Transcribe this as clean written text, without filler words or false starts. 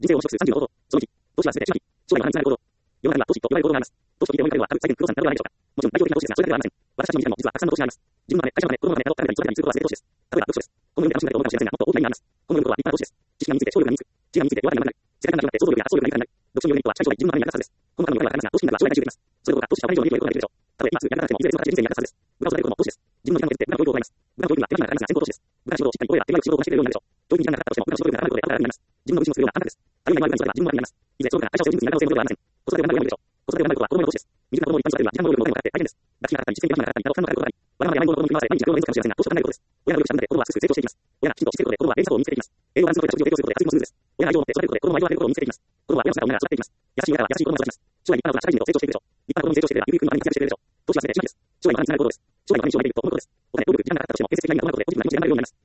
人生を汚職する30の行動。その1、投資はすべて資本費、将来の範囲につながる行動。世の中には投資と言われる行動があります。投資と聞いて思い浮かべるのは、ある債券、不動産などではないでしょうか。もちろん代表的な投資ですが、それだけではありません。私たちの身近にも実はたくさんの投資があります。自分のため、会社のため、子供のためなど、誰かに育てたりすることは全て投資です。例えば、読書です。この世で楽しんだり思うかもしれませんが、もっと大きな意味があります。この世のことは立派な投資です。知識が身について、勝利が身につく。知恵が身について、弱点がなくなる。世界が始まって、想像力や発想力が豊かになる。読書による一歩は、社会将来自分のために役立つはずです。この他の世の中はありますが、投資金額は将来大事になります。それどころか、投資したお金以上の利益を得ることができるでしょう。たとえ今すぐ役立たなくても、いずれその形で人生に役立つはずです。部下を育てることも投資です。自分の時間を削って部下の教育を行います。部下の教育には手間暇がかかりますが、先行投資です。部下の仕事をしっかり覚えれば、手間よく仕事をこなしてくれるようになるでしょう。教育に時間がかかったとしても、部下の仕事力が高まることで、後から楽になります。自分の無知のするような簡単です。あるいは今ある部下に育てば自分のためになります。いずれその部下が会社を成立になる可能性もありません。子育てを学ぶようになるでしょう。子育てを学ぶことは子供の投資です。未熟な子供を立派に育てるには時間と労力のお金もかかって大変です。学費がかかったり、実践的な手間がかかったり、たくさんのかかることがあり、わがままや甘いものを子供に振り回され、毎日学校を連続かもしれませんが、投資と考えることです。親が努力した分で子供はすくすく成長していきます。親がきちんとしていることで子供は営利策を身につけていきます。栄養バランスの取れた食事を提供することで発育もスムーズです。親が愛情を持って育てることで子供は愛情あふれることを身につけていきます。子供は親の姿を見ながら育っていきます。優しい親からは優しい子供を育ちます。将来立派な大人が社会人と成長していくでしょう。立派な子供に成長していれば、ゆくゆくの周りに活躍してくれるでしょう。投資はすべて資本です。将来のお金につながることです。将来のお金に将来のメリットを生むことです。お金、労力、時間がかかったとしても、建設的な意味が伴うことで、ポジティブな気持ちで頑張れるようになります。